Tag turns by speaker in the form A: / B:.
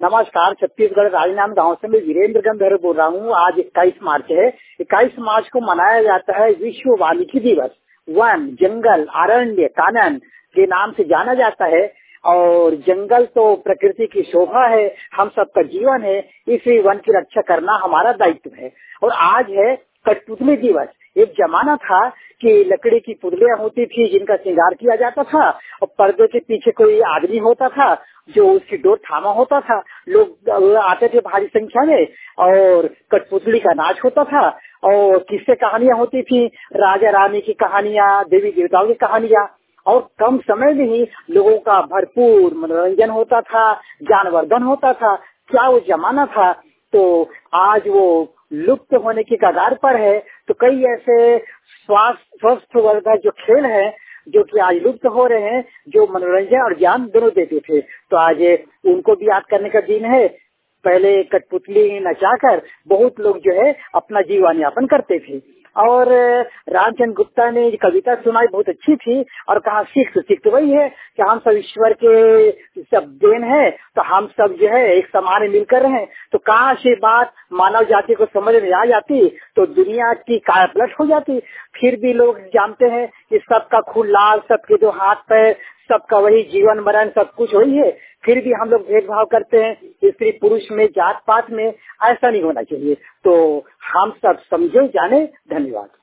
A: नमस्कार। छत्तीसगढ़ राजनांद गांव से मैं वीरेंद्र गंधर्व बोल रहा हूँ। आज 21 मार्च है। 21 मार्च को मनाया जाता है विश्व वाल्मीकि दिवस। वन, जंगल, अरण्य, कानन के नाम से जाना जाता है। और जंगल तो प्रकृति की शोभा है, हम सबका जीवन है, इसलिए वन की रक्षा करना हमारा दायित्व है। और आज है कठपुतली दिवस। एक जमाना था कि लकड़ी की पुतलियां होती थी जिनका श्रृंगार किया जाता था और पर्दे के पीछे कोई आदमी होता था जो उसकी डोर थामा होता था। लोग आते थे भारी संख्या में और कठपुतली का नाच होता था और किस्से कहानियां होती थी, राजा रानी की कहानियां, देवी देवताओं की कहानियां। और कम समय में ही लोगों का भरपूर मनोरंजन होता था, ज्ञानवर्धन होता था। क्या वो जमाना था। तो आज वो लुप्त होने की कगार पर है। तो कई ऐसे स्वस्थ वर्धक जो खेल है जो कि आज लुप्त हो रहे हैं, जो मनोरंजन और ज्ञान दोनों देते थे, तो आज उनको भी याद करने का दिन है। पहले कठपुतली नचाकर बहुत लोग जो है अपना जीवन यापन करते थे। और रामचंद्र गुप्ता ने कविता सुनाई, बहुत अच्छी थी और कहा सीख तो वही है कि हम सब ईश्वर के सब देन है, तो हम सब जो है एक समान मिलकर रहें। तो काश ये बात मानव जाति को समझ में आ जाती तो दुनिया की कायापलट हो जाती। फिर भी लोग जानते हैं कि सबका खून लाल, सबके दो हाथ पैर, सबका वही जीवन मरण सब कुछ वही है। फिर भी हम लोग भेदभाव करते हैं स्त्री पुरुष में, जात पात में। ऐसा नहीं होना चाहिए। तो हम सब समझे जाने। धन्यवाद।